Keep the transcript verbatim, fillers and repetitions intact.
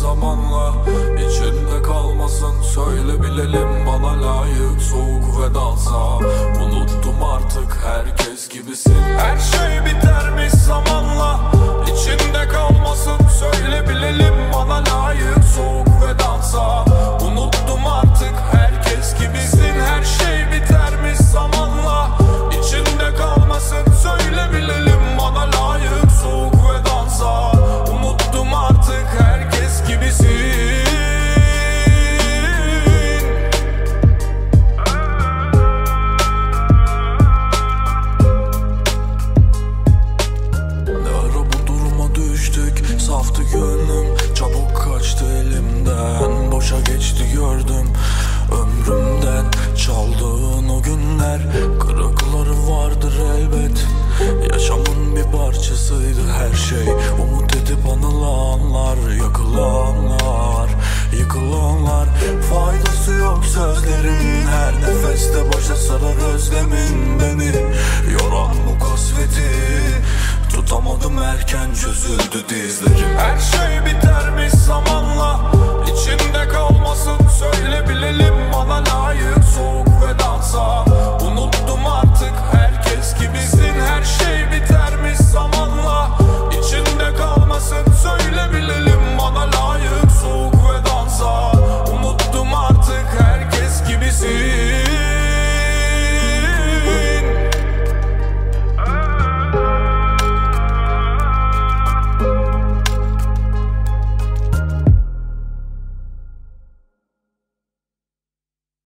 zamanla, içinde kalmasın. Söyle bilelim, bana layık soğuk vedansa. Unuttum artık, herkes gibisin. Her şey bitermiş zamanla, içinde kalmasın. Söyle bilelim, bana layık soğuk vedansa. Unuttum artık, herkes gibisin. Her şey bitermiş zamanla, içinde kalmasın. Söyle bilelim, bana layık soğuk vedansa. Unuttum artık, herkes gibisin. Ne ara bu duruma düştük, saftı gönlüm, çabuk kaçtı elimden. Boşa geçti gördüm ömrümden, çaldığın o günler. Kırıkları vardır elbet, yaşamın bir parçasıydı her şey. Umut edip anılanlar, yakılanlar, yıkılanlar. Faydası yok sözlerin, her nefeste başa sarar özlemin beni. Yoran bu kasveti tutamadım, erken çözüldü dizlerim. Her şey bitermiş zamanla, içinde kalmasın. Söyle bilelim, bana layık soğuk vedansa.